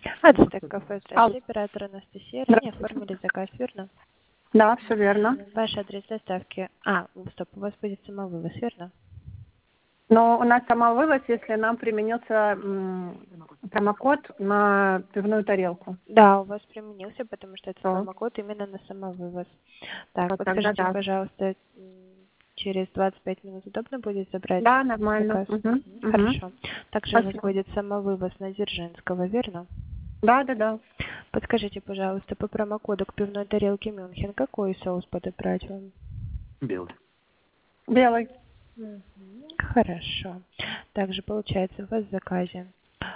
Ацтек кафе, Алло. здравствуйте, оператор Анастасия. Ранее Здравствуйте. оформили заказ, верно? Да, все верно. Ваш адрес доставки. Стоп, у вас будет самовывоз, верно? Но у нас самовывоз, если нам применился промокод на пивную тарелку. Да, у вас применился, потому что это То, промокод именно на самовывоз. Так, то тогда подскажите, да. пожалуйста, через 25 минут удобно будет забрать Да, нормально. заказ? Угу, угу. Хорошо. Также у вас Спасибо. будет самовывоз на Дзержинского, верно? Да, да, да. Подскажите, пожалуйста, по промокоду к пивной тарелке Мюнхен, какой соус подобрать вам? Белый. Хорошо. Также получается у вас в заказе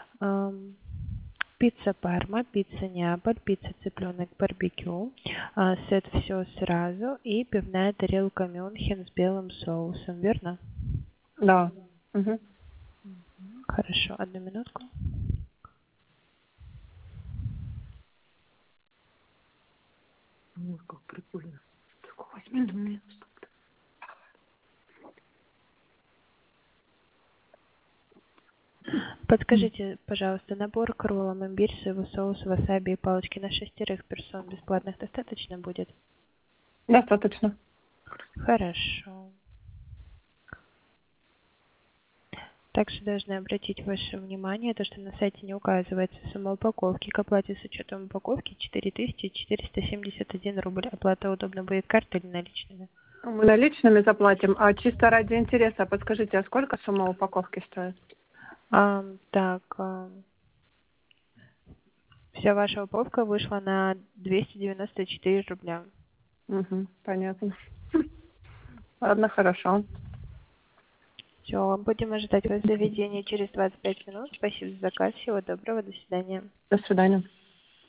пицца Парма, пицца Неаполь, пицца цыпленок барбекю, сет все сразу и пивная тарелка Мюнхен с белым соусом, верно? Да. Угу. Хорошо, одну минутку. Как прикольно. Возьми на меня. Подскажите, пожалуйста, набор к роллам, имбирь, соевый соус, васаби и палочки на 6 персон бесплатных достаточно будет? Достаточно. Хорошо. Также должны обратить ваше внимание, то, что на сайте не указывается сумма упаковки. К оплате с учетом упаковки 4471 рубль. Оплата удобно будет картой или наличными? Мы наличными заплатим, а чисто ради интереса, подскажите, а сколько сумма упаковки стоит? Вся ваша упаковка вышла на 294 рубля. Угу, понятно. Ладно, хорошо. Все, будем ожидать вас в заведении через 25 минут. Спасибо за заказ. Всего доброго. До свидания. До свидания.